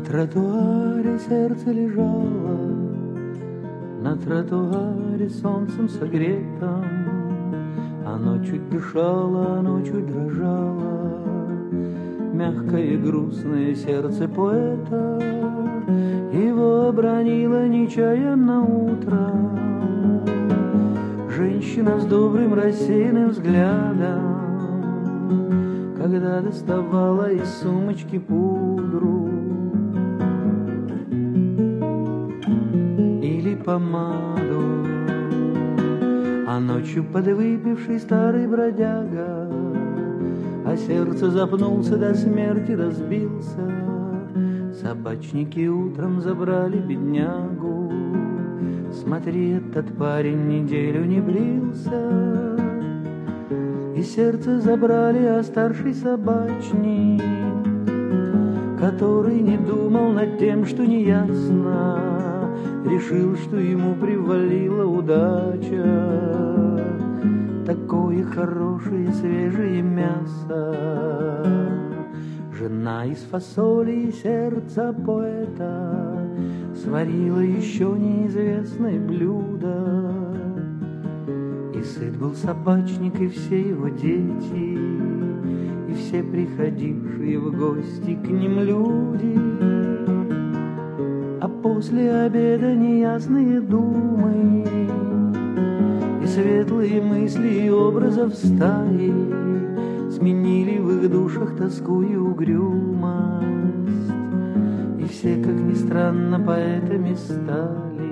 тротуаре сердце лежало, на тротуаре солнцем согретом. Оно чуть дышало, оно чуть дрожало, мягкое и грустное сердце поэта. Его обронило нечаянно утром женщина с добрым рассеянным взглядом, когда доставала из сумочки пудру или помаду. А ночью подвыпивший старый бродяга, а сердце запнулся, до смерти разбился. Собачники утром забрали беднягу. Смотри, этот парень неделю не брился. И сердце забрали, а старший собачник, который не думал над тем, что неясно, решил, что ему привалила удача. Такое хорошее свежее мясо. Жена из фасоли и сердца поэта сварила еще неизвестное блюдо. И сыт был собачник, и все его дети, и все приходившие в гости к ним люди. А после обеда неясные думы и светлые мысли и образов стаи сменили в их душах тоску и угрюмость. И все, как ни странно, поэтами стали.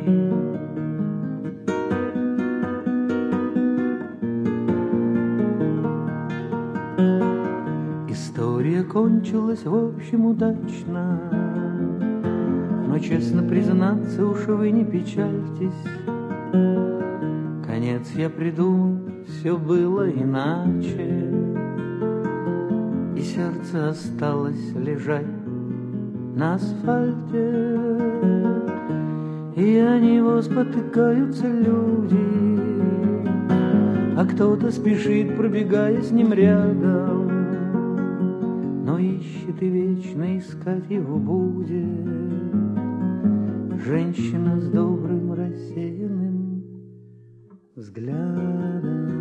История кончилась, в общем, удачно. Но, честно признаться, уж вы не печальтесь. Конец я придумал, все было иначе. И сердце осталось лежать на асфальте, и о него спотыкаются люди, а кто-то спешит, пробегая с ним рядом, но ищет и вечно искать его будет женщина с добрым рассеянным взглядом.